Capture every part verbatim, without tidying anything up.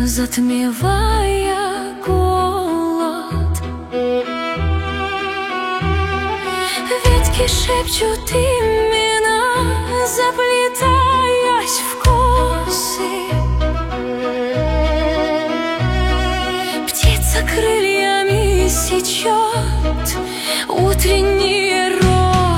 затмевая голод. Ветки шепчут имена, заплетаясь в косы. Птица крыльями сечет утренние росы.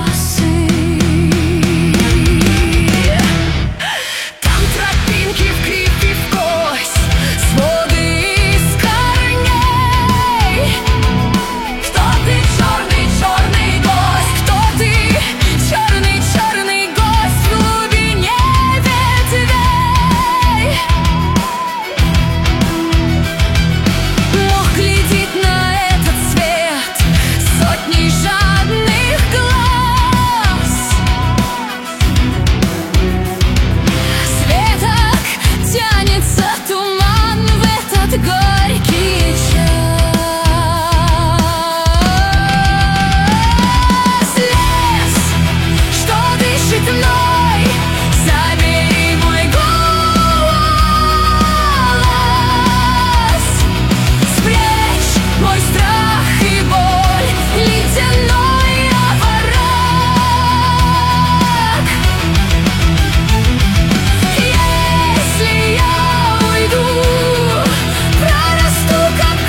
Там тропинки в кривь и в кость, своды из корней. Кто ты, черный, черный гость? Кто ты, черный, черный гость в глубине ветвей? Мох глядит на этот свет сотни жадных глаз. С веток тянется туман в этот горький час. Лес, что дышит мной, забери мой голос. Спрячь мой страх и боль, ледяной овраг. Если я уйду, прорасту как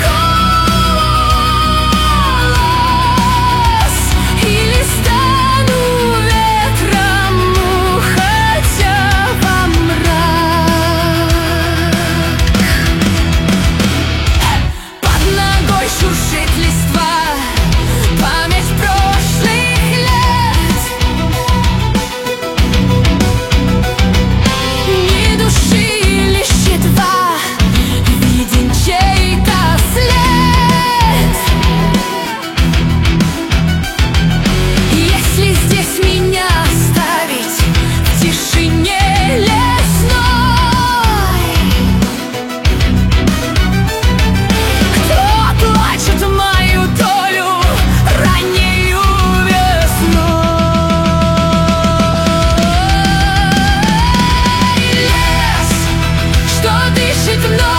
колос, или стану ветром, уходя во мрак. Под ногой шуршит листва, память прошлых лет. Ни души, лишь едва виден чей-то след. Если здесь меня оставить в тишине лесной, кто оплачет мою долю раннею весной? Лес, что дышит мной,